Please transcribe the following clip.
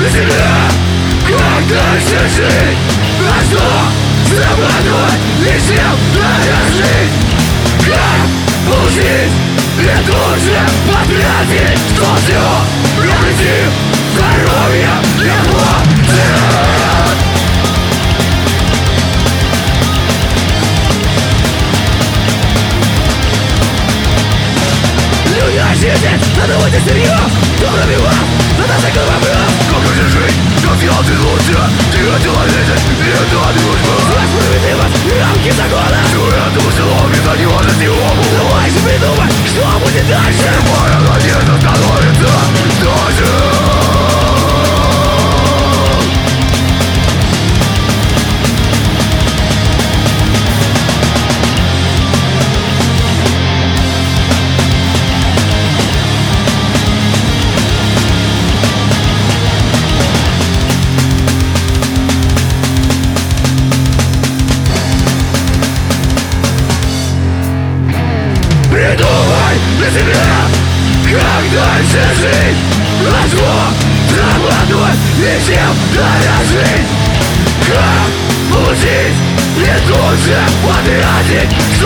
для себя, как дальше жить. А что зарабатывать и всем дорожить? Как получить и тут же потратить, что все приобрети здоровье, эмоции. Сидеть, надо быть сырье, кто пробивал, надо закрыть вопрос. Как же жить, как сделать лучше? Ты хотела видеть, и это дружба. Справедливость, рамки закона. Всю эту село, без невозможности обувь. Давай же придумай, что будет дальше. Моя надежда становится дальше. Придумай для себя, как дальше жить. А что зарабатывать и всем дорожить? Как получить и тут же потратить?